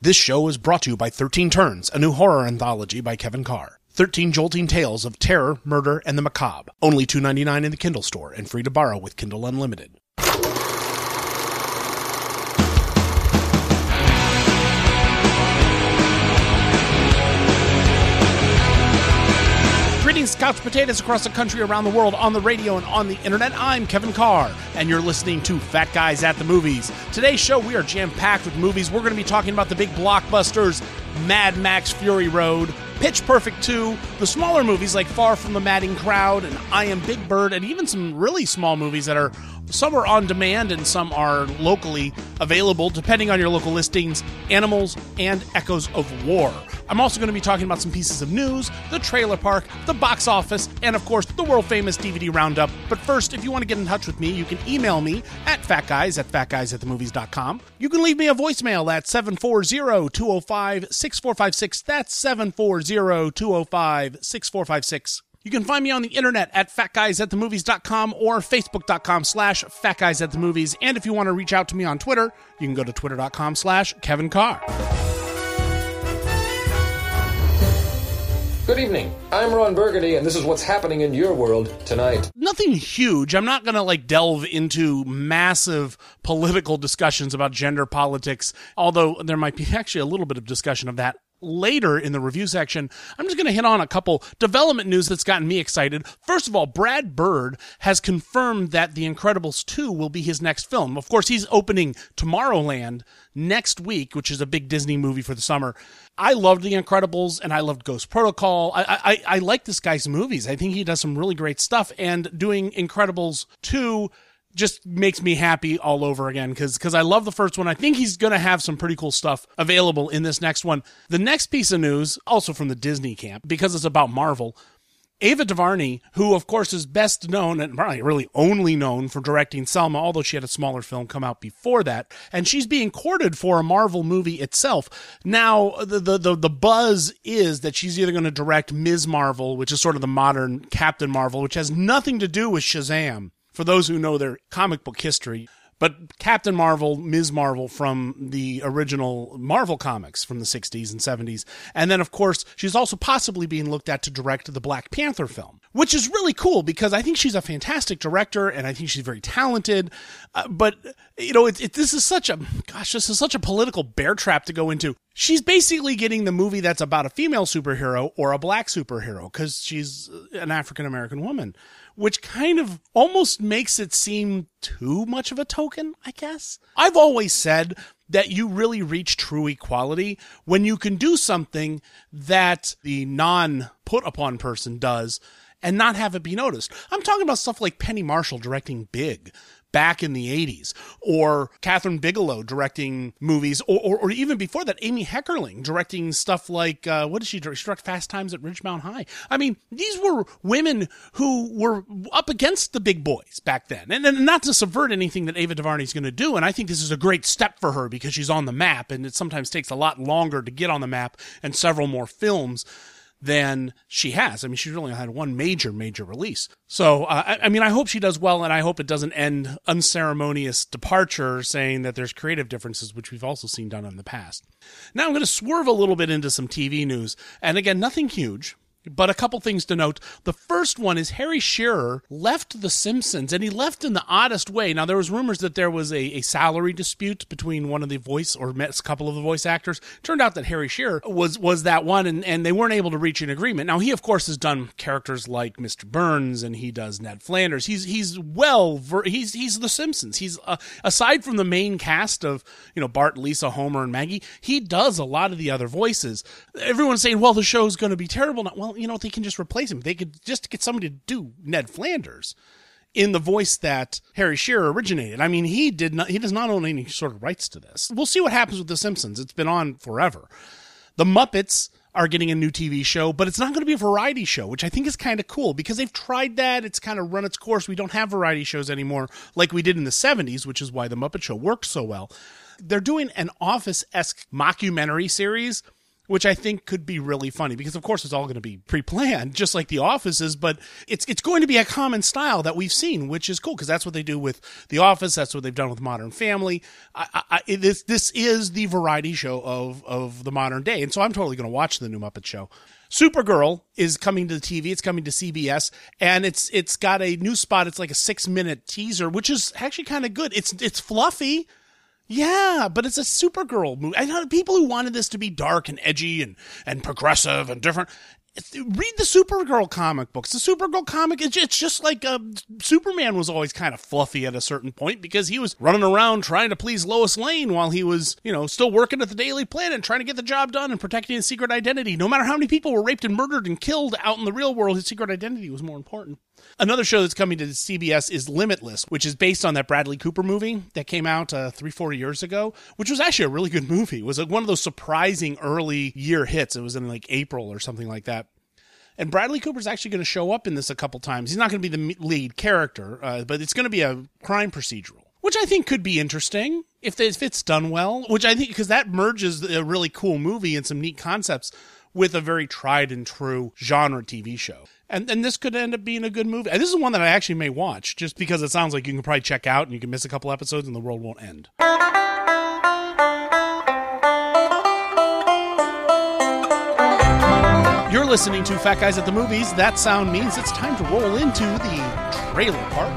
This show is brought to you by 13 Turns, a new horror anthology by Kevin Carr. 13 jolting tales of terror, murder, and the macabre. Only $2.99 in the Kindle store and free to borrow with Kindle Unlimited. Greetings, couch potatoes across the country, around the world, on the radio, and on the internet. I'm Kevin Carr, and you're listening to Fat Guys at the Movies. Today's show, we are jam-packed with movies. We're going to be talking about the big blockbusters, Mad Max Fury Road, Pitch Perfect 2, the smaller movies like Far From the Madding Crowd and I Am Big Bird, and even some really small movies that are, some are on demand and some are locally available, depending on your local listings, Animals and Echoes of War. I'm also going to be talking about some pieces of news, the trailer park, the box office, and of course, the world-famous DVD roundup. But first, if you want to get in touch with me, you can email me at fatguys@fatguysatthemovies.com. You can leave me a voicemail at 740-205-6456. That's 740-205-6456. You can find me on the internet at fatguysatthemovies.com or facebook.com/fatguysatthemovies. And if you want to reach out to me on Twitter, you can go to twitter.com/Kevin Carr. Good evening. I'm Ron Burgundy, and this is what's happening in your world tonight. Nothing huge. I'm not going to delve into massive political discussions about gender politics, although there might be actually a little bit of discussion of that later in the review section. I'm just going to hit on a couple development news that's gotten me excited. First of all, Brad Bird has confirmed that The Incredibles 2 will be his next film. Of course, he's opening Tomorrowland next week, which is a big Disney movie for the summer. I loved The Incredibles, and I loved Ghost Protocol. I like this guy's movies. I think he does some really great stuff, and doing Incredibles 2 just makes me happy all over again, because I love the first one. I think he's going to have some pretty cool stuff available in this next one. The next piece of news, also from the Disney camp, because it's about Marvel, Ava DuVernay, who of course is best known, and probably really only known for directing Selma, although she had a smaller film come out before that, and she's being courted for a Marvel movie itself. Now, the buzz is that she's either going to direct Ms. Marvel, which is sort of the modern Captain Marvel, which has nothing to do with Shazam, for those who know their comic book history. But Captain Marvel, Ms. Marvel from the original Marvel comics from the 60s and 70s. And then, of course, she's also possibly being looked at to direct the Black Panther film, which is really cool because I think she's a fantastic director and I think she's very talented. But, you know, this is such a political bear trap to go into. She's basically getting the movie that's about a female superhero or a black superhero because she's an African-American woman, which kind of almost makes it seem too much of a token, I guess. I've always said that you really reach true equality when you can do something that the non-put-upon person does and not have it be noticed. I'm talking about stuff like Penny Marshall directing Big back in the 80s, or Catherine Bigelow directing movies, or even before that, Amy Heckerling directing stuff like, what did she direct? She directed Fast Times at Ridgemount High. I mean, these were women who were up against the big boys back then. And not to subvert anything that Ava DuVernay is going to do, and I think this is a great step for her because she's on the map, and it sometimes takes a lot longer to get on the map and several more films than she has. I mean, she's only had one major release. So, I mean, I hope she does well, and I hope it doesn't end unceremonious departure saying that there's creative differences, which we've also seen done in the past. Now I'm going to swerve a little bit into some TV news. And again, nothing huge, but a couple things to note. The first one is Harry Shearer left The Simpsons, and he left in the oddest way. Now, there was rumors that there was a salary dispute between one of the voice, or a couple of the voice actors. Turned out that Harry Shearer was that one, and they weren't able to reach an agreement. Now, he, of course, has done characters like Mr. Burns, and he does Ned Flanders. He's The Simpsons. He's, aside from the main cast of, Bart, Lisa, Homer, and Maggie, he does a lot of the other voices. Everyone's saying, well, the show's going to be terrible now. Well, they can just replace him. They could just get somebody to do Ned Flanders in the voice that Harry Shearer originated. I mean, he does not own any sort of rights to this. We'll see what happens with The Simpsons. It's been on forever. The Muppets are getting a new TV show, but it's not going to be a variety show, which I think is kind of cool because they've tried that. It's kind of run its course. We don't have variety shows anymore like we did in the 70s, which is why The Muppet Show worked so well. They're doing an Office-esque mockumentary series which I think could be really funny because, of course, it's all going to be pre-planned, just like The Office is, but it's going to be a common style that we've seen, which is cool because that's what they do with The Office. That's what they've done with Modern Family. This is the variety show of the modern day, and so I'm totally going to watch the new Muppet Show. Supergirl is coming to the TV. It's coming to CBS, and it's got a new spot. It's like a 6-minute teaser, which is actually kind of good. It's fluffy. Yeah, but it's a Supergirl movie. I know people who wanted this to be dark and edgy and progressive and different. Read the Supergirl comic books. The Supergirl comic, it's just like Superman was always kind of fluffy at a certain point because he was running around trying to please Lois Lane while he was, still working at the Daily Planet, trying to get the job done and protecting his secret identity. No matter how many people were raped and murdered and killed out in the real world, his secret identity was more important. Another show that's coming to CBS is Limitless, which is based on that Bradley Cooper movie that came out 3-4 years ago, which was actually a really good movie. It was one of those surprising early year hits. It was in like April or something like that. And Bradley Cooper's actually going to show up in this a couple times. He's not going to be the lead character, but it's going to be a crime procedural, which I think could be interesting if it's done well, which I think because that merges a really cool movie and some neat concepts with a very tried and true genre TV show. And this could end up being a good movie. And this is one that I actually may watch just because it sounds like you can probably check out and you can miss a couple episodes and the world won't end. You're listening to Fat Guys at the Movies. That sound means it's time to roll into the trailer park.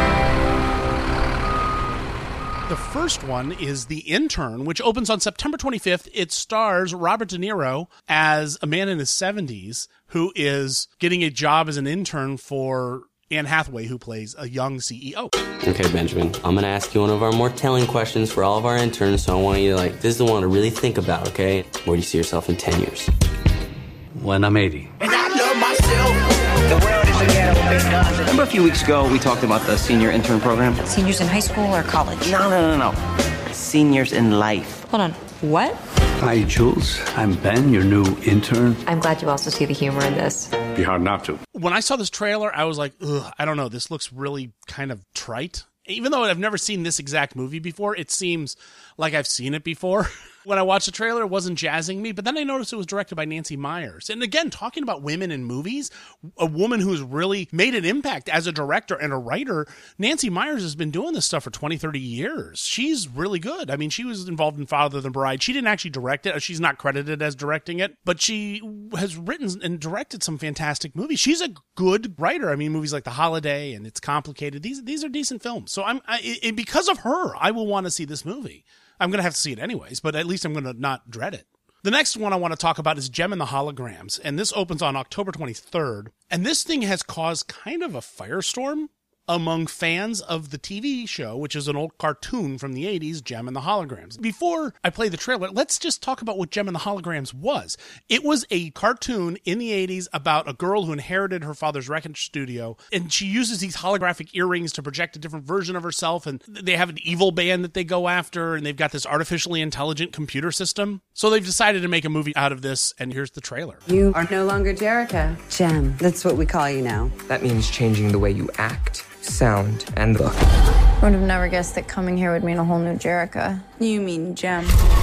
The first one is The Intern, which opens on September 25th. It stars Robert De Niro as a man in his 70s who is getting a job as an intern for Anne Hathaway, who plays a young CEO. Okay, Benjamin, I'm going to ask you one of our more telling questions for all of our interns, so I want you to, this is the one to really think about, okay? Where do you see yourself in 10 years? When I'm 80. And I love myself. The world is a ghetto, big guns. Remember a few weeks ago we talked about the senior intern program? Seniors in high school or college? No. Seniors in life. Hold on. What? Hi, Jules. I'm Ben, your new intern. I'm glad you also see the humor in this. Be hard not to. When I saw this trailer, I was like, ugh, I don't know. This looks really kind of trite. Even though I've never seen this exact movie before, it seems like I've seen it before. When I watched the trailer, it wasn't jazzing me, but then I noticed it was directed by Nancy Meyers. And again, talking about women in movies, a woman who's really made an impact as a director and a writer, Nancy Meyers has been doing this stuff for 20, 30 years. She's really good. I mean, she was involved in Father the Bride. She didn't actually direct it. She's not credited as directing it, but she has written and directed some fantastic movies. She's a good writer. I mean, movies like The Holiday and It's Complicated. These are decent films. So because of her, I will want to see this movie. I'm going to have to see it anyways, but at least I'm going to not dread it. The next one I want to talk about is Jem and the Holograms, and this opens on October 23rd. And this thing has caused kind of a firestorm among fans of the TV show, which is an old cartoon from the 80s, Jem and the Holograms. Before I play the trailer, let's just talk about what Jem and the Holograms was. It was a cartoon in the 80s about a girl who inherited her father's record studio, and she uses these holographic earrings to project a different version of herself, and they have an evil band that they go after, and they've got this artificially intelligent computer system. So they've decided to make a movie out of this, and here's the trailer. You are no longer Jerica. Jem, that's what we call you now. That means changing the way you act, sound, and look. Would have never guessed that coming here would mean a whole new Jerica. You mean Jem.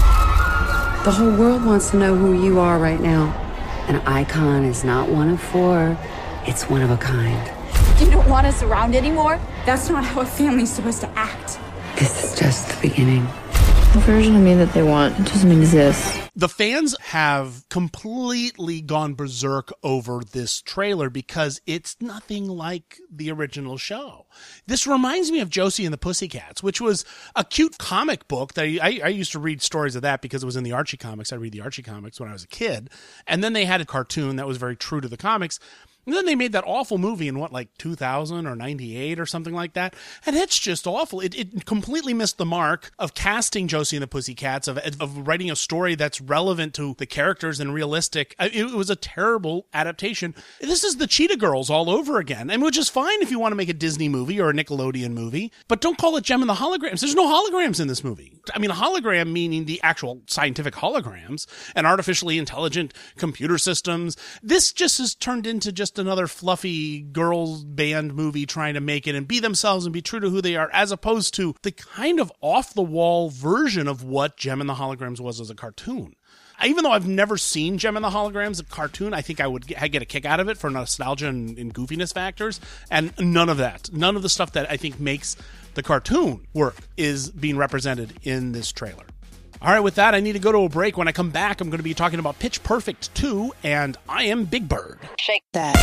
The whole world wants to know who you are right now. An icon is not one of four. It's one of a kind. You don't want us around anymore? That's not how a family's supposed to act. This is just the beginning. The version of me that they want doesn't exist. The fans have completely gone berserk over this trailer because it's nothing like the original show. This reminds me of Josie and the Pussycats, which was a cute comic book that I used to read stories of that because it was in the Archie comics. I read the Archie comics when I was a kid. And then they had a cartoon that was very true to the comics. And then they made that awful movie in 2000 or 98 or something like that. And it's just awful. It completely missed the mark of casting Josie and the Pussycats, of writing a story that's relevant to the characters and realistic. It was a terrible adaptation. This is the Cheetah Girls all over again, and which is fine if you want to make a Disney movie or a Nickelodeon movie, but don't call it Jem and the Holograms. There's no holograms in this movie. I mean, a hologram meaning the actual scientific holograms and artificially intelligent computer systems. This just has turned into just another fluffy girls band movie trying to make it and be themselves and be true to who they are, as opposed to the kind of off-the-wall version of what Jem and the Holograms was as a cartoon. Even though I've never seen Jem and the Holograms, the cartoon, I think I'd get a kick out of it for nostalgia and goofiness factors. And none of that. None of the stuff that I think makes the cartoon work is being represented in this trailer. All right, with that, I need to go to a break. When I come back, I'm going to be talking about Pitch Perfect 2 and I Am Big Bird. Shake that.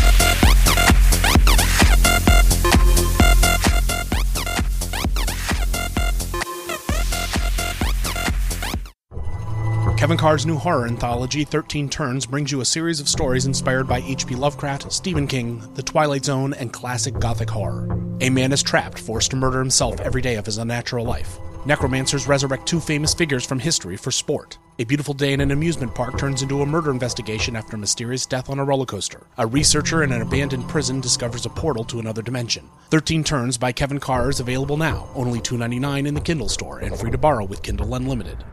Kevin Carr's new horror anthology, 13 Turns, brings you a series of stories inspired by H.P. Lovecraft, Stephen King, The Twilight Zone, and classic gothic horror. A man is trapped, forced to murder himself every day of his unnatural life. Necromancers resurrect two famous figures from history for sport. A beautiful day in an amusement park turns into a murder investigation after a mysterious death on a roller coaster. A researcher in an abandoned prison discovers a portal to another dimension. 13 Turns by Kevin Carr is available now, only $2.99 in the Kindle store, and free to borrow with Kindle Unlimited.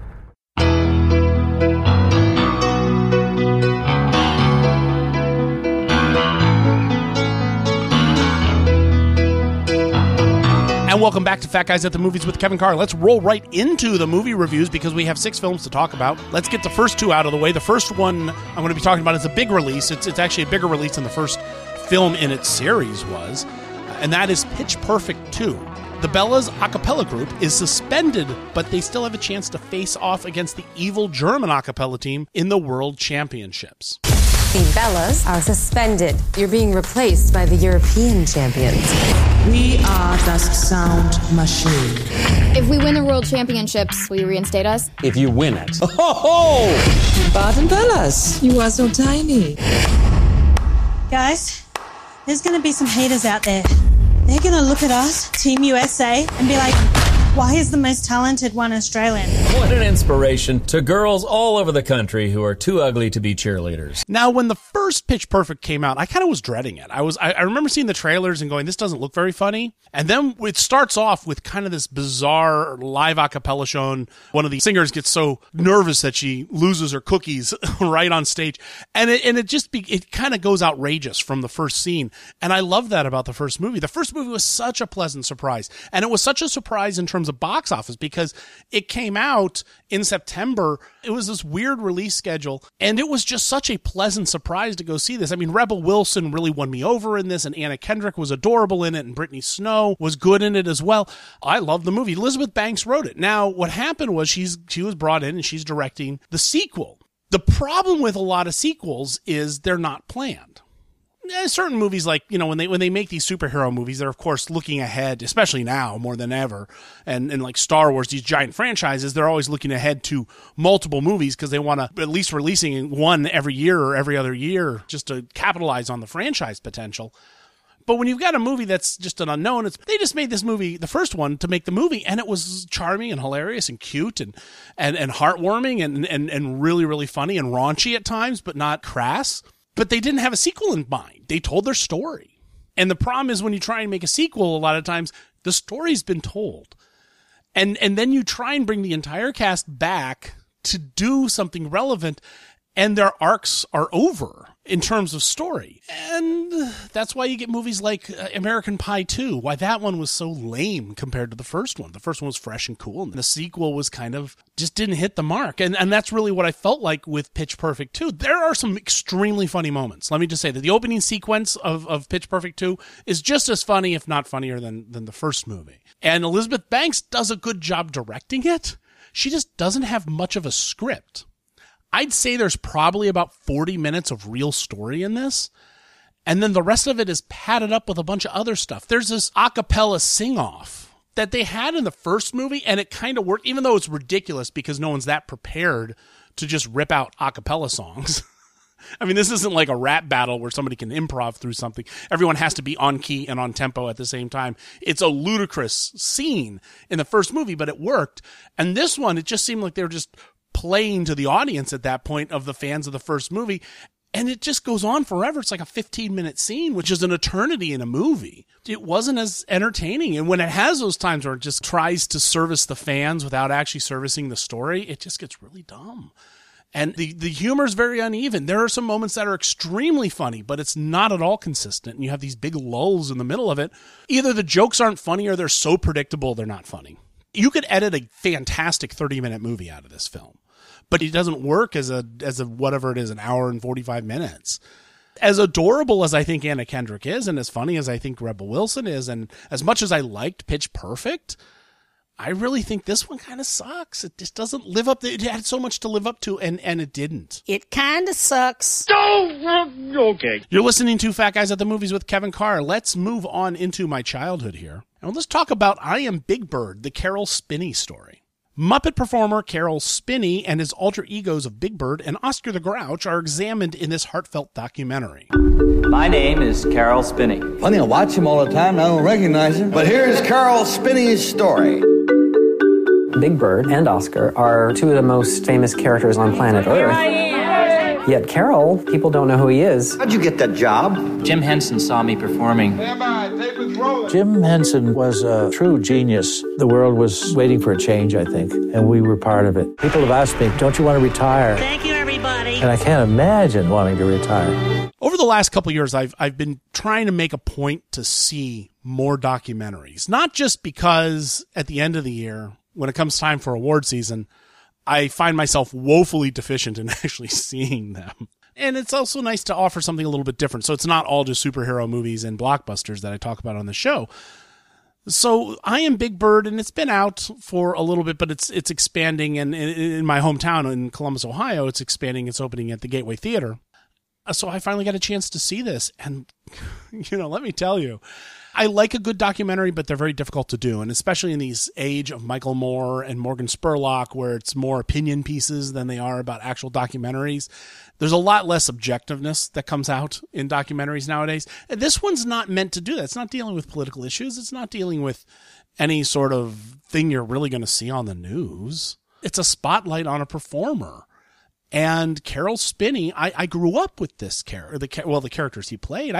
And welcome back to Fat Guys at the Movies with Kevin Carr. Let's roll right into the movie reviews because we have 6 films to talk about. Let's get the first 2 out of the way. The first one I'm going to be talking about is a big release. It's actually a bigger release than the first film in its series was, and that is Pitch Perfect 2. The Bellas a cappella group is suspended, but they still have a chance to face off against the evil German a cappella team in the World Championships. The Bellas are suspended. You're being replaced by the European champions. We are das Sound Machine. If we win the World Championships, will you reinstate us? If you win it. Oh! Bart and Bellas, you are so tiny. Guys, there's going to be some haters out there. They're going to look at us, Team USA, and be like, why is the most talented one Australian? What an inspiration to girls all over the country who are too ugly to be cheerleaders. Now, when the first Pitch Perfect came out, I kind of was dreading it. I remember seeing the trailers and going, this doesn't look very funny. And then it starts off with kind of this bizarre live a cappella show. And one of the singers gets so nervous that she loses her cookies right on stage. And it kind of goes outrageous from the first scene. And I love that about the first movie. The first movie was such a pleasant surprise. And it was such a surprise in terms of box office because it came out in September. It was this weird release schedule, and it was just such a pleasant surprise to go see this. I mean, Rebel Wilson really won me over in this, and Anna Kendrick was adorable in it, and Brittany Snow was good in it as well. I love the movie. Elizabeth Banks wrote it. Now, what happened was she was brought in, and she's directing the sequel. The problem with a lot of sequels is they're not planned. Certain movies, like, when they make these superhero movies, they're of course looking ahead, especially now more than ever. And like Star Wars, these giant franchises, they're always looking ahead to multiple movies because they want to at least releasing one every year or every other year just to capitalize on the franchise potential. But when you've got a movie that's just an unknown, they just made this movie, the first one, to make the movie, and it was charming and hilarious and cute and heartwarming and really, really funny and raunchy at times, but not crass. But they didn't have a sequel in mind. They told their story. And the problem is when you try and make a sequel, a lot of times the story's been told. And then you try and bring the entire cast back to do something relevant, and their arcs are over in terms of story. And that's why you get movies like American Pie 2, why that one was so lame compared to the first one. The first one was fresh and cool, and the sequel was kind of just didn't hit the mark. And that's really what I felt like with Pitch Perfect 2. There are some extremely funny moments. Let me just say that the opening sequence of Pitch Perfect 2 is just as funny, if not funnier, than the first movie. And Elizabeth Banks does a good job directing it. She just doesn't have much of a script. I'd say there's probably about 40 minutes of real story in this, and then the rest of it is padded up with a bunch of other stuff. There's this a cappella sing-off that they had in the first movie, and it kind of worked, even though it's ridiculous because no one's that prepared to just rip out a cappella songs. I mean, this isn't like a rap battle where somebody can improv through something. Everyone has to be on key and on tempo at the same time. It's a ludicrous scene in the first movie, but it worked. And this one, it just seemed like they were just playing to the audience at that point of the fans of the first movie. And it just goes on forever. It's like a 15-minute scene, which is an eternity in a movie. It wasn't as entertaining. And when it has those times where it just tries to service the fans without actually servicing the story, it just gets really dumb. And the humor is very uneven. There are some moments that are extremely funny, but it's not at all consistent. And you have these big lulls in the middle of it. Either the jokes aren't funny or they're so predictable they're not funny. You could edit a fantastic 30-minute movie out of this film. but it doesn't work as a whatever it is, an hour and 45 minutes. As adorable as I think Anna Kendrick is, and as funny as I think Rebel Wilson is, and as much as I liked Pitch Perfect, I really think this one kind of sucks. It just doesn't live up. It had so much to live up to, and it didn't. It kind of sucks. Okay. You're listening to Fat Guys at the Movies with Kevin Carr. Let's move on into my childhood here. And let's talk about I Am Big Bird, the Carol Spinney story. Muppet performer Carol Spinney and his alter egos of Big Bird and Oscar the Grouch are examined in this heartfelt documentary. My name is Carol Spinney. Funny, I watch him all the time. I don't recognize him. But here's Carol Spinney's story. Big Bird and Oscar are two of the most famous characters on planet Earth. Yet Carol, people don't know who he is. How'd you get that job? Jim Henson saw me performing. Jim Henson was a true genius. The world was waiting for a change, I think, and we were part of it. People have asked me, don't you want to retire? Thank you, everybody. And I can't imagine wanting to retire. Over the last couple of years, I've been trying to make a point to see more documentaries. Not just because at the end of the year, when it comes time for award season, I find myself woefully deficient in actually seeing them. And it's also nice to offer something a little bit different. So it's not all just superhero movies and blockbusters that I talk about on the show. So I Am Big Bird, and it's been out for a little bit, but it's expanding. And in my hometown in Columbus, Ohio, it's expanding. It's opening at the Gateway Theater. So I finally got a chance to see this. And, let me tell you, I like a good documentary, but they're very difficult to do. And especially in these age of Michael Moore and Morgan Spurlock, where it's more opinion pieces than they are about actual documentaries, there's a lot less objectiveness that comes out in documentaries nowadays. And this one's not meant to do that. It's not dealing with political issues. It's not dealing with any sort of thing you're really going to see on the news. It's a spotlight on a performer. And Carol Spinney, I grew up with this character, the characters he played.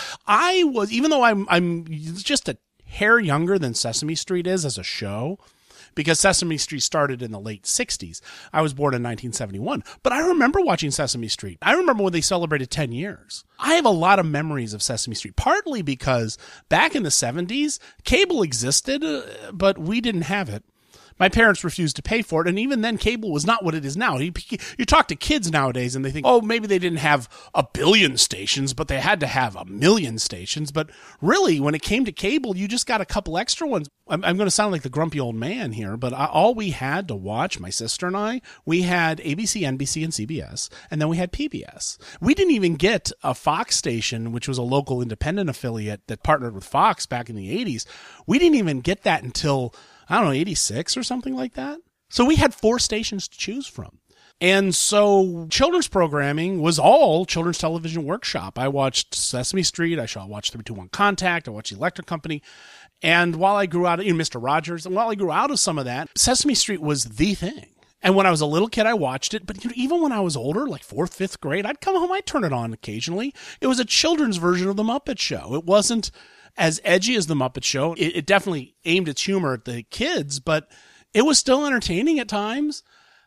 Even though I'm just a hair younger than Sesame Street is as a show, because Sesame Street started in the late 60s. I was born in 1971, but I remember watching Sesame Street. I remember when they celebrated 10 years. I have a lot of memories of Sesame Street, partly because back in the 70s, cable existed, but we didn't have it. My parents refused to pay for it, and even then, cable was not what it is now. You talk to kids nowadays, and they think, oh, maybe they didn't have 1 billion stations, but they had to have 1 million stations. But really, when it came to cable, you just got a couple extra ones. I'm going to sound like the grumpy old man here, but all we had to watch, my sister and I, we had ABC, NBC, and CBS, and then we had PBS. We didn't even get a Fox station, which was a local independent affiliate that partnered with Fox back in the 80s. We didn't even get that until 86 or something like that. So we had 4 stations to choose from. And so children's programming was all Children's Television Workshop. I watched Sesame Street. I watched 321 Contact. I watched Electric Company. And while I grew out of Mr. Rogers, and while I grew out of some of that, Sesame Street was the thing. And when I was a little kid, I watched it. But even when I was older, like 4th, 5th grade, I'd come home, I'd turn it on occasionally. It was a children's version of The Muppet Show. It wasn't as edgy as The Muppet Show. It definitely aimed its humor at the kids, but it was still entertaining at times.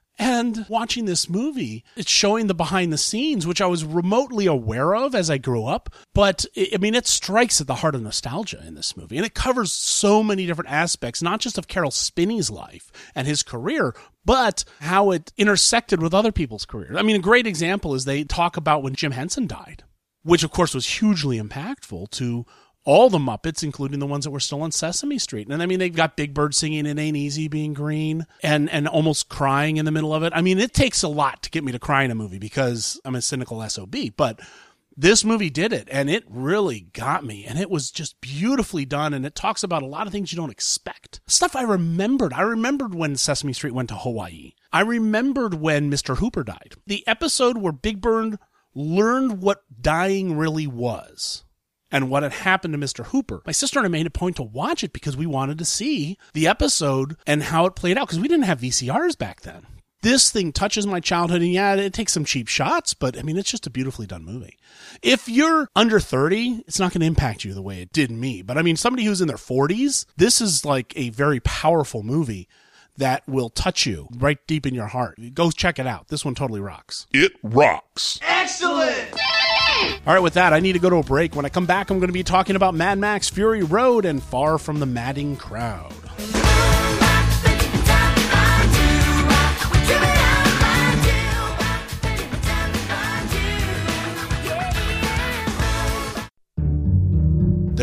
And watching this movie, it's showing the behind the scenes, which I was remotely aware of as I grew up. But it strikes at the heart of nostalgia in this movie. And it covers so many different aspects, not just of Carol Spinney's life and his career, but how it intersected with other people's careers. A great example is they talk about when Jim Henson died, which of course was hugely impactful to all the Muppets, including the ones that were still on Sesame Street. And they've got Big Bird singing It Ain't Easy Being Green and almost crying in the middle of it. It takes a lot to get me to cry in a movie because I'm a cynical SOB, but this movie did it, and it really got me, and it was just beautifully done, and it talks about a lot of things you don't expect. Stuff I remembered. I remembered when Sesame Street went to Hawaii. I remembered when Mr. Hooper died. The episode where Big Bird learned what dying really was and what had happened to Mr. Hooper. My sister and I made a point to watch it because we wanted to see the episode and how it played out, because we didn't have VCRs back then. This thing touches my childhood, and yeah, it takes some cheap shots, but it's just a beautifully done movie. If you're under 30, it's not going to impact you the way it did me. But somebody who's in their 40s, this is like a very powerful movie that will touch you right deep in your heart. Go check it out. This one totally rocks. It rocks. Excellent! All right, with that, I need to go to a break. When I come back, I'm going to be talking about Mad Max Fury Road and Far From the Madding Crowd.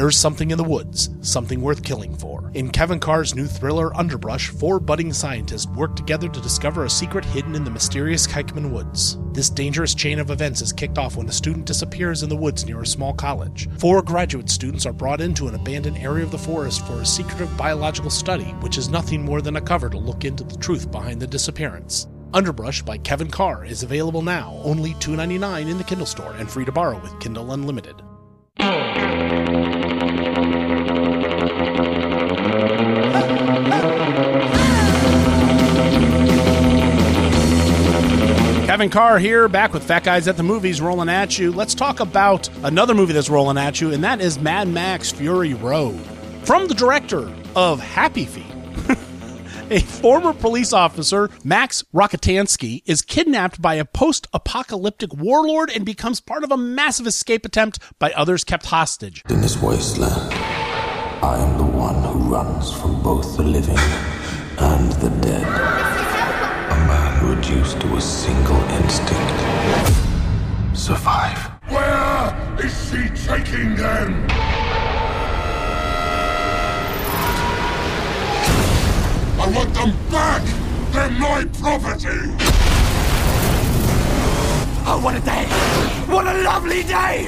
There's something in the woods, something worth killing for. In Kevin Carr's new thriller, Underbrush, 4 budding scientists work together to discover a secret hidden in the mysterious Kikeman Woods. This dangerous chain of events is kicked off when a student disappears in the woods near a small college. 4 graduate students are brought into an abandoned area of the forest for a secretive biological study, which is nothing more than a cover to look into the truth behind the disappearance. Underbrush by Kevin Carr is available now, only $2.99 in the Kindle store and free to borrow with Kindle Unlimited. Kevin Carr here, back with Fat Guys at the Movies, rolling at you. Let's talk about another movie that's rolling at you, and that is Mad Max Fury Road. From the director of Happy Feet. A former police officer, Max Rockatansky, is kidnapped by a post-apocalyptic warlord and becomes part of a massive escape attempt by others kept hostage. In this wasteland, I am the one who runs from both the living and the dead. A man reduced to a single instinct. Survive. Where is she taking them? I want them back! They're my property! Oh, what a day! What a lovely day!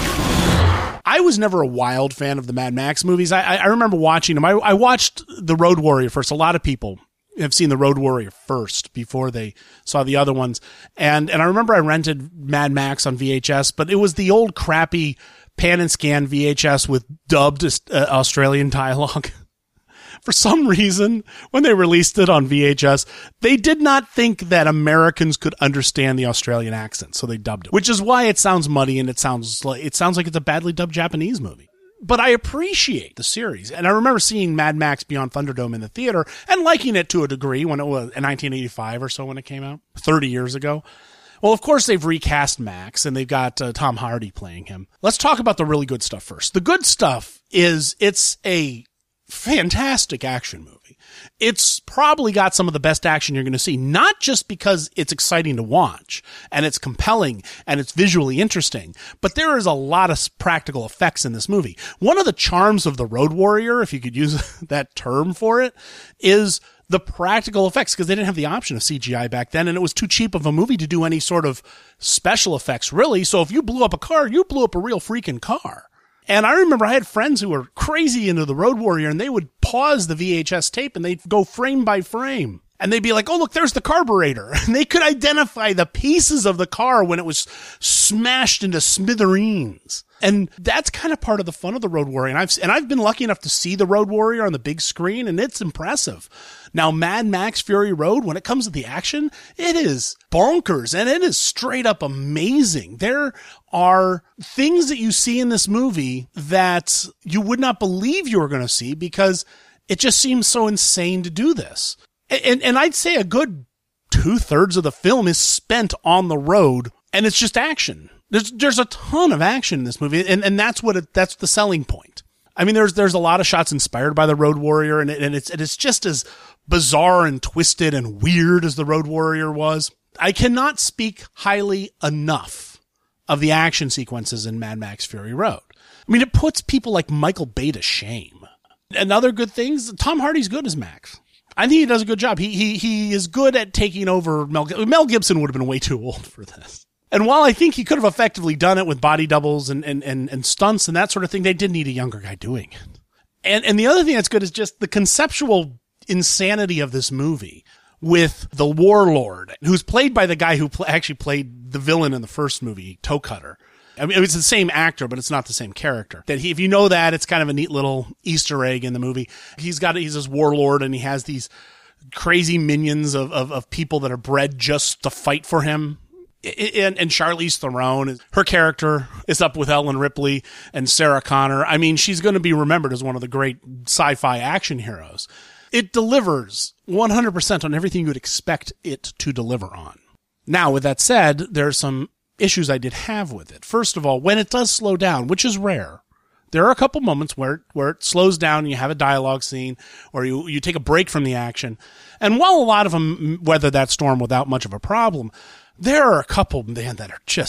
I was never a wild fan of the Mad Max movies. I remember watching them. I watched The Road Warrior first. A lot of people have seen The Road Warrior first before they saw the other ones. And I remember I rented Mad Max on VHS, but it was the old crappy pan and scan VHS with dubbed Australian dialogue. For some reason, when they released it on VHS, they did not think that Americans could understand the Australian accent, so they dubbed it. Which is why it sounds muddy and it sounds like it's a badly dubbed Japanese movie. But I appreciate the series, and I remember seeing Mad Max Beyond Thunderdome in the theater and liking it to a degree when it was in 1985 or so when it came out, 30 years ago. Well, of course, they've recast Max, and they've got Tom Hardy playing him. Let's talk about the really good stuff first. The good stuff is it's a fantastic action movie. It's probably got some of the best action you're going to see, not just because it's exciting to watch and it's compelling and it's visually interesting, but there is a lot of practical effects in this movie. One of the charms of The Road Warrior, if you could use that term for it, is the practical effects, because they didn't have the option of CGI back then, and it was too cheap of a movie to do any sort of special effects, really. So if you blew up a car, you blew up a real freaking car. And I remember I had friends who were crazy into The Road Warrior, and they would pause the VHS tape and they'd go frame by frame. And they'd be like, oh, look, there's the carburetor. And they could identify the pieces of the car when it was smashed into smithereens. And that's kind of part of the fun of The Road Warrior. And I've been lucky enough to see The Road Warrior on the big screen, and it's impressive. Now, Mad Max Fury Road, when it comes to the action, it is bonkers, and it is straight up amazing. There are things that you see in this movie that you would not believe you were going to see because it just seems so insane to do this. And I'd say a good 2/3 of the film is spent on the road, and it's just action. There's a ton of action in this movie, and that's that's the selling point. I mean, there's a lot of shots inspired by The Road Warrior, and it's just as bizarre and twisted and weird as The Road Warrior was. I cannot speak highly enough of the action sequences in Mad Max Fury Road. I mean, it puts people like Michael Bay to shame. And other good things, Tom Hardy's good as Max. I think he does a good job. He is good at taking over Mel Gibson would have been way too old for this. And while I think he could have effectively done it with body doubles and stunts and that sort of thing, they did need a younger guy doing it. And the other thing that's good is just the conceptual insanity of this movie with the warlord, who's played by the guy who actually played the villain in the first movie, Toe Cutter. I mean, it's the same actor, but it's not the same character. If you know that, it's kind of a neat little Easter egg in the movie. He's this warlord, and he has these crazy minions of people that are bred just to fight for him. And Charlize Theron, her character is up with Ellen Ripley and Sarah Connor. I mean, she's going to be remembered as one of the great sci-fi action heroes. It delivers 100% on everything you would expect it to deliver on. Now, with that said, there's some issues I did have with it. First of all, when it does slow down, which is rare, there are a couple moments where it slows down and you have a dialogue scene or you take a break from the action. And while a lot of them weather that storm without much of a problem, there are a couple, man, that are just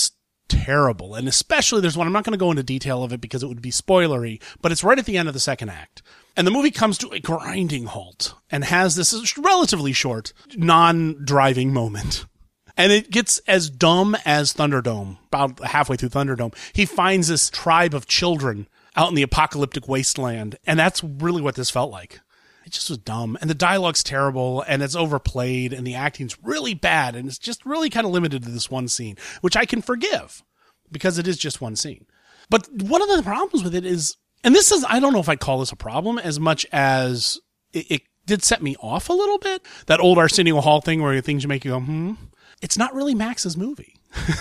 terrible. And especially there's one, I'm not going to go into detail of it because it would be spoilery, but it's right at the end of the second act. And the movie comes to a grinding halt and has this relatively short, non-driving moment. And it gets as dumb as Thunderdome, about halfway through Thunderdome. He finds this tribe of children out in the apocalyptic wasteland, and that's really what this felt like. It just was dumb, and the dialogue's terrible, and it's overplayed, and the acting's really bad, and it's just really kind of limited to this one scene, which I can forgive, because it is just one scene. But one of the problems with it is, and this is, I don't know if I'd call this a problem as much as it did set me off a little bit, that old Arsenio Hall thing where things make you go, It's not really Max's movie.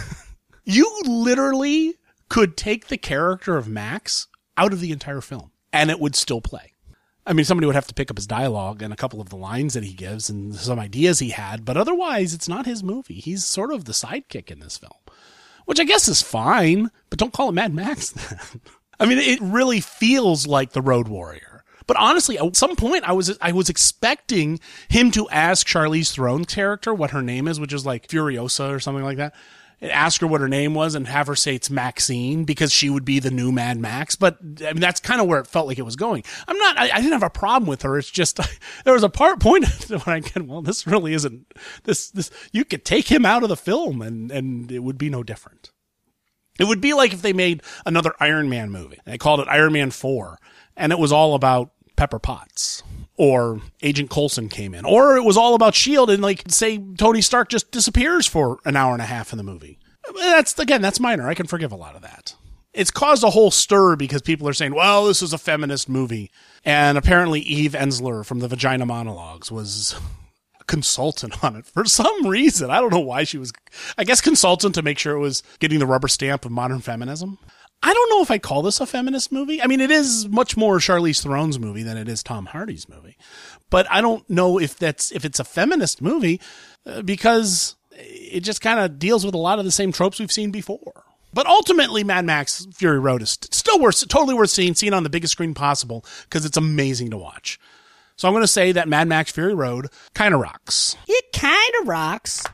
You literally could take the character of Max out of the entire film, and it would still play. I mean, somebody would have to pick up his dialogue and a couple of the lines that he gives and some ideas he had, but otherwise, it's not his movie. He's sort of the sidekick in this film, which I guess is fine, but don't call it Mad Max then. I mean, it really feels like The Road Warrior. But honestly, at some point, I was expecting him to ask Charlize Theron's character what her name is, which is like Furiosa or something like that. And ask her what her name was and have her say it's Maxine because she would be the new Mad Max. But I mean, that's kind of where it felt like it was going. I didn't have a problem with her. It's just, there was a point when I get, well, this really isn't this, you could take him out of the film and it would be no different. It would be like if they made another Iron Man movie. They called it Iron Man 4 and it was all about Pepper Potts. Or Agent Coulson came in. Or it was all about S.H.I.E.L.D. and like, say, Tony Stark just disappears for an hour and a half in the movie. That's minor. I can forgive a lot of that. It's caused a whole stir because people are saying, well, this is a feminist movie. And apparently Eve Ensler from the Vagina Monologues was a consultant on it for some reason. I don't know why she was, I guess consultant to make sure it was getting the rubber stamp of modern feminism. I don't know if I call this a feminist movie. I mean, it is much more Charlize Theron's movie than it is Tom Hardy's movie. But I don't know if it's a feminist movie because it just kind of deals with a lot of the same tropes we've seen before. But ultimately, Mad Max Fury Road is still totally worth seeing on the biggest screen possible because it's amazing to watch. So I'm going to say that Mad Max Fury Road kind of rocks. It kind of rocks.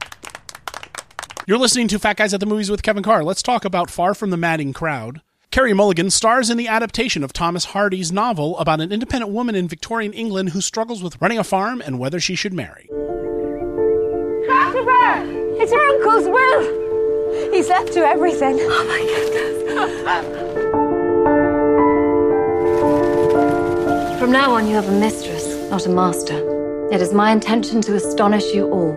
You're listening to Fat Guys at the Movies with Kevin Carr. Let's talk about Far From the Madding Crowd. Carey Mulligan stars in the adaptation of Thomas Hardy's novel about an independent woman in Victorian England who struggles with running a farm and whether she should marry. Christopher! It's your uncle's will! He's left you everything. Oh my goodness. From now on, you have a mistress, not a master. It is my intention to astonish you all.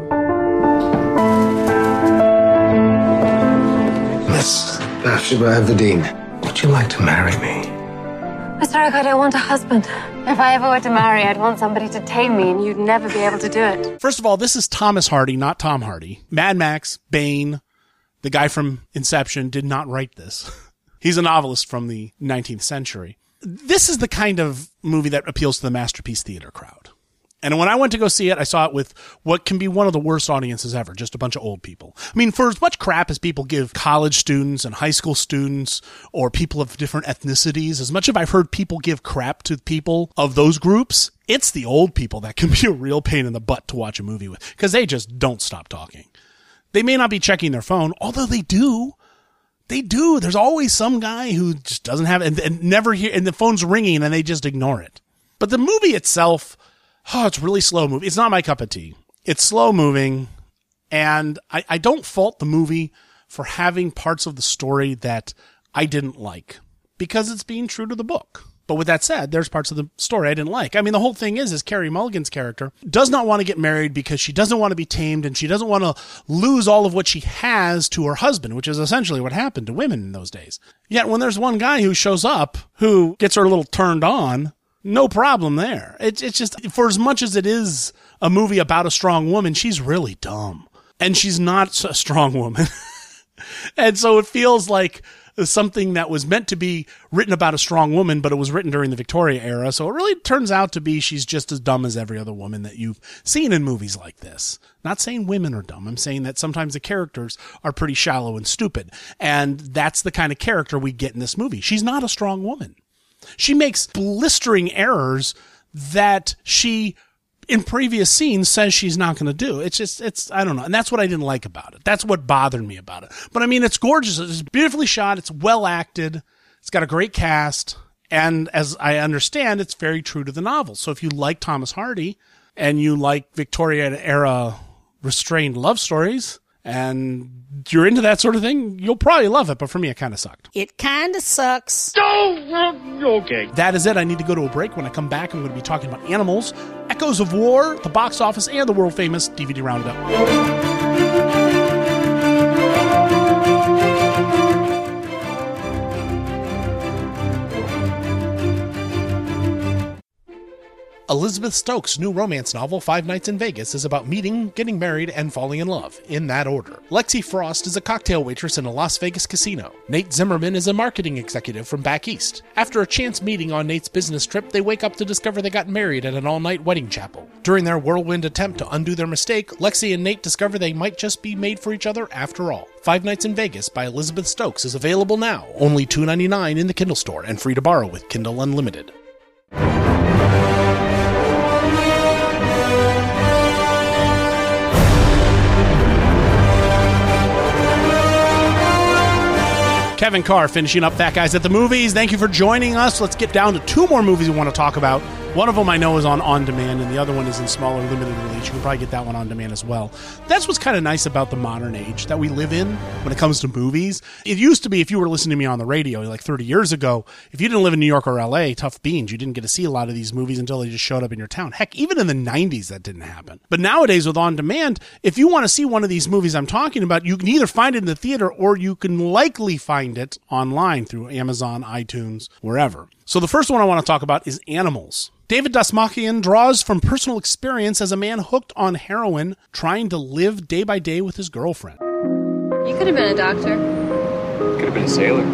Miss Bathsheba Everdeen, would you like to marry me? Mr. Eric, I don't want a husband. If I ever were to marry, I'd want somebody to tame me, and you'd never be able to do it. First of all, this is Thomas Hardy, not Tom Hardy. Mad Max, Bane, the guy from Inception, did not write this. He's a novelist from the 19th century. This is the kind of movie that appeals to the Masterpiece Theater crowd. And when I went to go see it, I saw it with what can be one of the worst audiences ever, just a bunch of old people. I mean, for as much crap as people give college students and high school students or people of different ethnicities, as much as I've heard people give crap to people of those groups, it's the old people that can be a real pain in the butt to watch a movie with because they just don't stop talking. They may not be checking their phone, although they do. They do. There's always some guy who just doesn't have it and never hear, and the phone's ringing and they just ignore it. But the movie itself, it's really slow moving. It's not my cup of tea. It's slow moving, and I don't fault the movie for having parts of the story that I didn't like because it's being true to the book. But with that said, there's parts of the story I didn't like. I mean, the whole thing is Carey Mulligan's character does not want to get married because she doesn't want to be tamed and she doesn't want to lose all of what she has to her husband, which is essentially what happened to women in those days. Yet when there's one guy who shows up who gets her a little turned on, no problem there. It's just, for as much as it is a movie about a strong woman, she's really dumb. And she's not a strong woman. And so it feels like something that was meant to be written about a strong woman, but it was written during the Victoria era. So it really turns out to be she's just as dumb as every other woman that you've seen in movies like this. Not saying women are dumb. I'm saying that sometimes the characters are pretty shallow and stupid. And that's the kind of character we get in this movie. She's not a strong woman. She makes blistering errors that she in previous scenes says she's not going to do. It's I don't know. And that's what I didn't like about it. That's what bothered me about it. But I mean, it's gorgeous. It's beautifully shot. It's well acted. It's got a great cast. And as I understand, it's very true to the novel. So if you like Thomas Hardy and you like Victorian era restrained love stories and you're into that sort of thing, you'll probably love it. But for me, it kind of sucked. It kind of sucks. Okay. That is it. I need to go to a break. When I come back, I'm going to be talking about Animals, Echoes of War, the box office, and the world famous DVD Roundup. Elizabeth Stokes' new romance novel, 5 Nights in Vegas, is about meeting, getting married, and falling in love, in that order. Lexi Frost is a cocktail waitress in a Las Vegas casino. Nate Zimmerman is a marketing executive from back east. After a chance meeting on Nate's business trip, they wake up to discover they got married at an all-night wedding chapel. During their whirlwind attempt to undo their mistake, Lexi and Nate discover they might just be made for each other after all. 5 Nights in Vegas by Elizabeth Stokes is available now, only $2.99 in the Kindle store, and free to borrow with Kindle Unlimited. Kevin Carr finishing up Fat Guys at the Movies. Thank you for joining us. Let's get down to 2 more movies we want to talk about. One of them I know is on demand, and the other one is in smaller limited release. You can probably get that one on demand as well. That's what's kind of nice about the modern age that we live in when it comes to movies. It used to be, if you were listening to me on the radio like 30 years ago, if you didn't live in New York or LA, tough beans, you didn't get to see a lot of these movies until they just showed up in your town. Heck, even in the 90s that didn't happen. But nowadays with on demand, if you want to see one of these movies I'm talking about, you can either find it in the theater or you can likely find it online through Amazon, iTunes, wherever. So the first one I want to talk about is Animals. David Dastmalchian draws from personal experience as a man hooked on heroin, trying to live day by day with his girlfriend. You could have been a doctor. Could have been a sailor.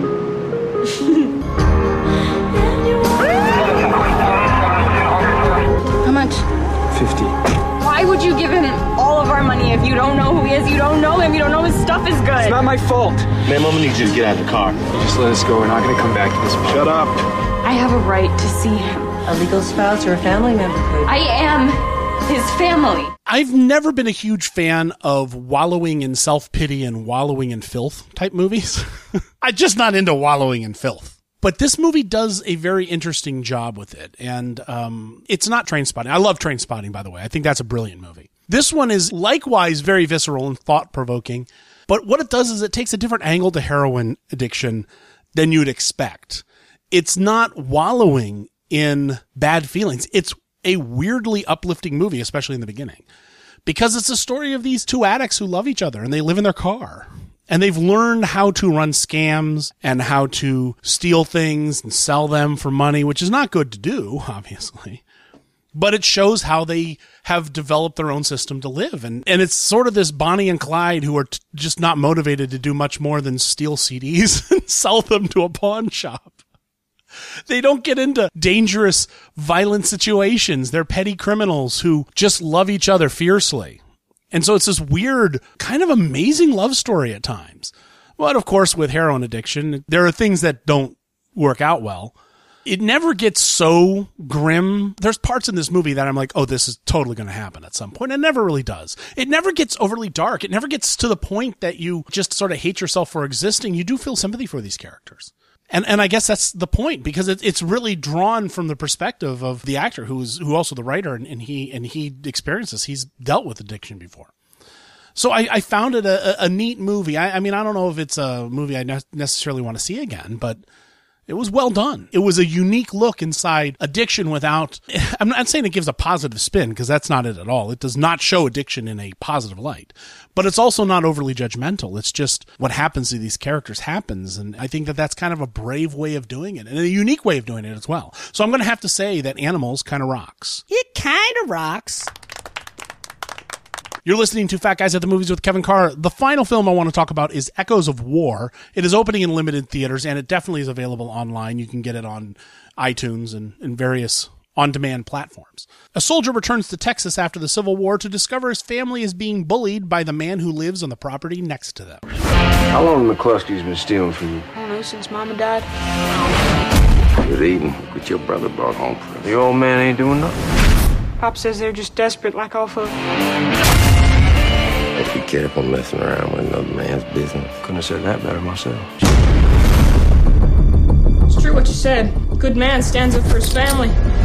How much? 50. Why would you give him all of our money if you don't know who he is, you don't know him, you don't know his stuff is good? It's not my fault. Man, Mama needs you to get out of the car. You just let us go. We're not going to come back to this point. Shut up. I have a right to see him. A legal spouse or a family member could. I am his family. I've never been a huge fan of wallowing in self-pity and wallowing in filth type movies. I'm just not into wallowing in filth. But this movie does a very interesting job with it. And it's not Trainspotting. I love Trainspotting, by the way. I think that's a brilliant movie. This one is likewise very visceral and thought-provoking. But what it does is it takes a different angle to heroin addiction than you'd expect. It's not wallowing in bad feelings. It's a weirdly uplifting movie, especially in the beginning, because it's a story of these 2 addicts who love each other and they live in their car and they've learned how to run scams and how to steal things and sell them for money, which is not good to do, obviously. But it shows how they have developed their own system to live. And it's sort of this Bonnie and Clyde who are just not motivated to do much more than steal CDs and sell them to a pawn shop. They don't get into dangerous, violent situations. They're petty criminals who just love each other fiercely. And so it's this weird, kind of amazing love story at times. But of course, with heroin addiction, there are things that don't work out well. It never gets so grim. There's parts in this movie that I'm like, oh, this is totally going to happen at some point. It never really does. It never gets overly dark. It never gets to the point that you just sort of hate yourself for existing. You do feel sympathy for these characters. And I guess that's the point, because it's really drawn from the perspective of the actor who also the writer, and he experiences. He's dealt with addiction before. So I found it a neat movie. I mean, I don't know if it's a movie I necessarily want to see again, but it was well done. It was a unique look inside addiction without, I'm not saying it gives a positive spin, because that's not it at all. It does not show addiction in a positive light, but it's also not overly judgmental. It's just what happens to these characters happens. And I think that that's kind of a brave way of doing it and a unique way of doing it as well. So I'm going to have to say that Animals kind of rocks. It kind of rocks. You're listening to Fat Guys at the Movies with Kevin Carr. The final film I want to talk about is Echoes of War. It is opening in limited theaters, and it definitely is available online. You can get it on iTunes and various on-demand platforms. A soldier returns to Texas after the Civil War to discover his family is being bullied by the man who lives on the property next to them. How long have McCluskey's been stealing from you? I don't know, since Mama died. Good eating. What your brother brought home for you. The old man ain't doing nothing. Pop says they're just desperate like all folks. If you careful messing around with another man's business. Couldn't have said that better myself. It's true what you said. Good man stands up for his family.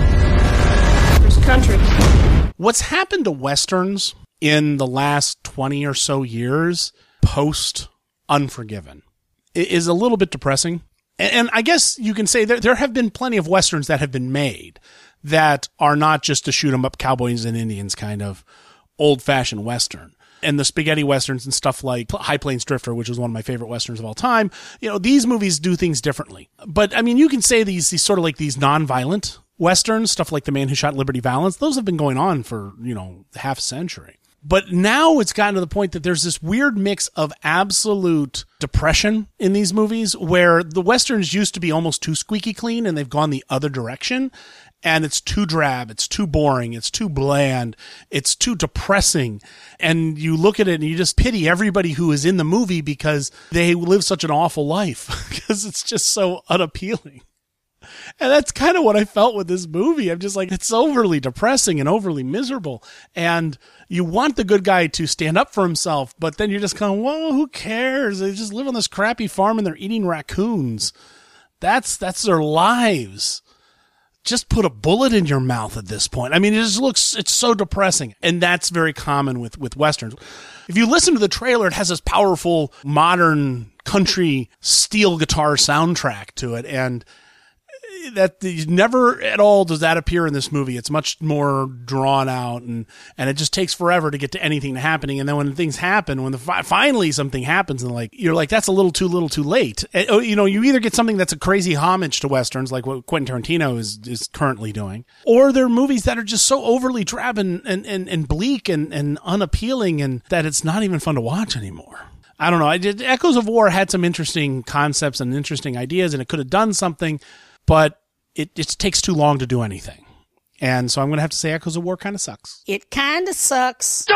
For his country. What's happened to Westerns in the last 20 or so years, post Unforgiven, is a little bit depressing. And I guess you can say there have been plenty of Westerns that have been made that are not just a shoot 'em up cowboys and Indians kind of old-fashioned Western. And the spaghetti Westerns and stuff like High Plains Drifter, which is one of my favorite Westerns of all time, these movies do things differently. But, I mean, you can say these sort of like these non-violent Westerns, stuff like The Man Who Shot Liberty Valance, those have been going on for, half a century. But now it's gotten to the point that there's this weird mix of absolute depression in these movies where the Westerns used to be almost too squeaky clean and they've gone the other direction. And it's too drab, it's too boring, it's too bland, it's too depressing. And you look at it and you just pity everybody who is in the movie because they live such an awful life because it's just so unappealing. And that's kind of what I felt with this movie. I'm just like, it's overly depressing and overly miserable. And you want the good guy to stand up for himself, but then you're just kind of, well, who cares? They just live on this crappy farm and they're eating raccoons. That's their lives. Just put a bullet in your mouth at this point. I mean, it's so depressing. And that's very common with Westerns. If you listen to the trailer, it has this powerful modern country steel guitar soundtrack to it. And that never at all does that appear in this movie. It's much more drawn out and it just takes forever to get to anything happening. And then when things happen, when finally something happens and you're like, that's a little too late. And, you either get something that's a crazy homage to Westerns, like what Quentin Tarantino is currently doing, or they're movies that are just so overly drab and bleak and unappealing and that it's not even fun to watch anymore. I don't know. Echoes of War had some interesting concepts and interesting ideas and it could have done something, but it just takes too long to do anything. And so I'm going to have to say Echoes of War kind of sucks. It kind of sucks.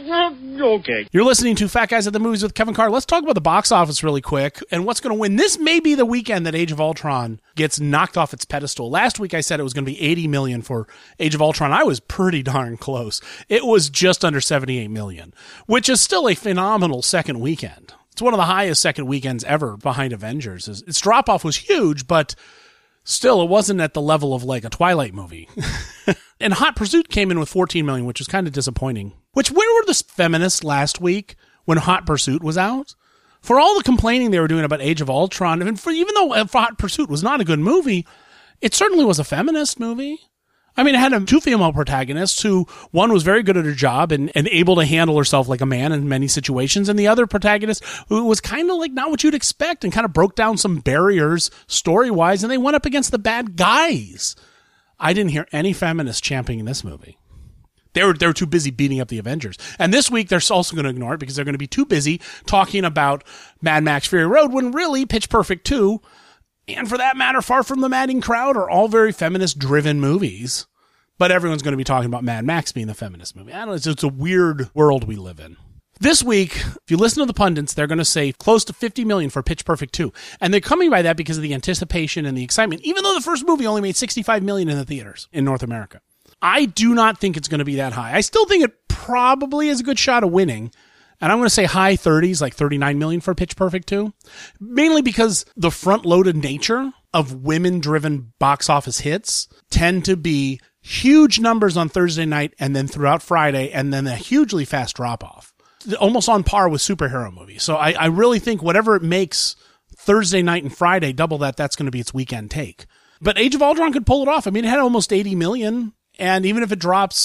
Okay. You're listening to Fat Guys at the Movies with Kevin Carr. Let's talk about the box office really quick and what's going to win. This may be the weekend that Age of Ultron gets knocked off its pedestal. Last week I said it was going to be 80 million for Age of Ultron. I was pretty darn close. It was just under 78 million, which is still a phenomenal second weekend. It's one of the highest second weekends ever behind Avengers. Its drop-off was huge, but still, it wasn't at the level of like a Twilight movie. And Hot Pursuit came in with 14 million, which was kind of disappointing. Where were the feminists last week when Hot Pursuit was out? For all the complaining they were doing about Age of Ultron, even though Hot Pursuit was not a good movie, it certainly was a feminist movie. I mean, it had two female protagonists who, one was very good at her job and able to handle herself like a man in many situations, and the other protagonist who was kind of like not what you'd expect and kind of broke down some barriers story-wise, and they went up against the bad guys. I didn't hear any feminists championing this movie. They were too busy beating up the Avengers. And this week, they're also going to ignore it because they're going to be too busy talking about Mad Max Fury Road when really Pitch Perfect 2, and for that matter, Far From the Madding Crowd, are all very feminist-driven movies. But everyone's going to be talking about Mad Max being the feminist movie. I don't know, it's a weird world we live in. This week, if you listen to the pundits, they're going to say close to 50 million for Pitch Perfect 2. And they're coming by that because of the anticipation and the excitement, even though the first movie only made 65 million in the theaters in North America. I do not think it's going to be that high. I still think it probably has a good shot of winning. And I'm going to say high 30s, like 39 million for Pitch Perfect 2. Mainly because the front-loaded nature of women-driven box office hits tend to be huge numbers on Thursday night and then throughout Friday, and then a hugely fast drop-off. Almost on par with superhero movies. So I really think whatever it makes Thursday night and Friday, double that's going to be its weekend take. But Age of Ultron could pull it off. I mean, it had almost 80 million. And even if it drops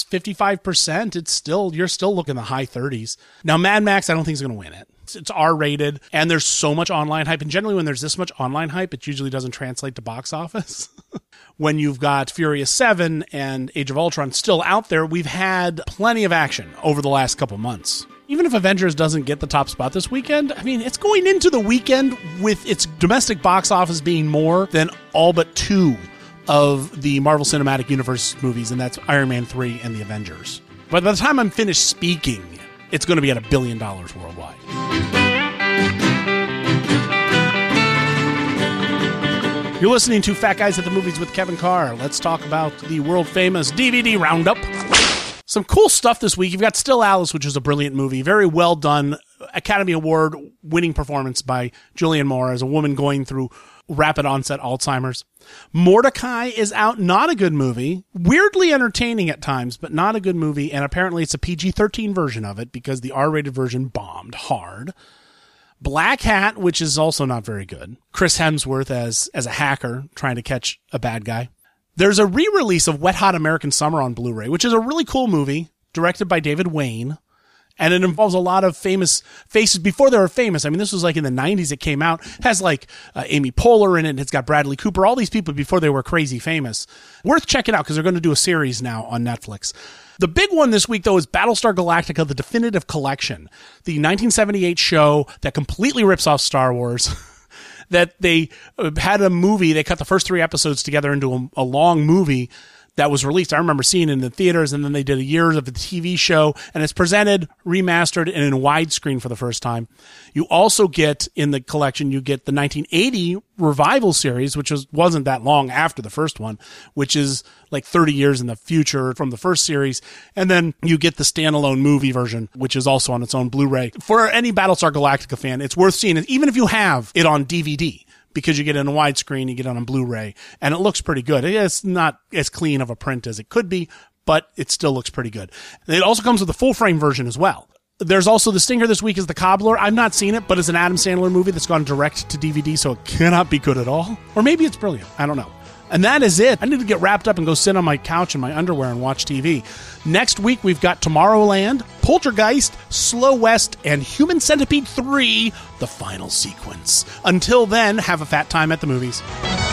55%, you're still looking the high 30s. Now, Mad Max, I don't think is going to win it. It's R-rated, and there's so much online hype. And generally, when there's this much online hype, it usually doesn't translate to box office. When you've got Furious 7 and Age of Ultron still out there, we've had plenty of action over the last couple months. Even if Avengers doesn't get the top spot this weekend, I mean, it's going into the weekend with its domestic box office being more than all but two of the Marvel Cinematic Universe movies, and that's Iron Man 3 and the Avengers. But by the time I'm finished speaking, it's going to be at $1 billion worldwide. You're listening to Fat Guys at the Movies with Kevin Carr. Let's talk about the world-famous DVD Roundup. Some cool stuff this week. You've got Still Alice, which is a brilliant movie. Very well done. Academy Award winning performance by Julianne Moore as a woman going through rapid onset Alzheimer's. Mordecai is out. Not a good movie. Weirdly entertaining at times, but not a good movie. And apparently it's a PG-13 version of it because the R-rated version bombed hard. Black Hat, which is also not very good. Chris Hemsworth as a hacker trying to catch a bad guy. There's a re-release of Wet Hot American Summer on Blu-ray, which is a really cool movie directed by David Wayne. And it involves a lot of famous faces before they were famous. I mean, this was like in the 90s it came out. It has like Amy Poehler in it. It's got Bradley Cooper, all these people before they were crazy famous. Worth checking out because they're going to do a series now on Netflix. The big one this week, though, is Battlestar Galactica, the Definitive Collection, the 1978 show that completely rips off Star Wars. That they had a movie, they cut the first 3 episodes together into a long movie that was released. I remember seeing it in the theaters, and then they did a year of the TV show, and it's presented, remastered, and in widescreen for the first time. You also get, in the collection, you get the 1980 revival series, which wasn't that long after the first one, which is like 30 years in the future from the first series. And then you get the standalone movie version, which is also on its own Blu-ray. For any Battlestar Galactica fan, it's worth seeing it, even if you have it on DVD. Because you get it on widescreen, you get it on Blu-ray, and it looks pretty good. It's not as clean of a print as it could be, but it still looks pretty good. It also comes with a full-frame version as well. There's also the stinger this week is The Cobbler. I've not seen it, but it's an Adam Sandler movie that's gone direct to DVD, so it cannot be good at all. Or maybe it's brilliant. I don't know. And that is it. I need to get wrapped up and go sit on my couch in my underwear and watch TV. Next week, we've got Tomorrowland, Poltergeist, Slow West, and Human Centipede 3, the final sequence. Until then, have a fat time at the movies.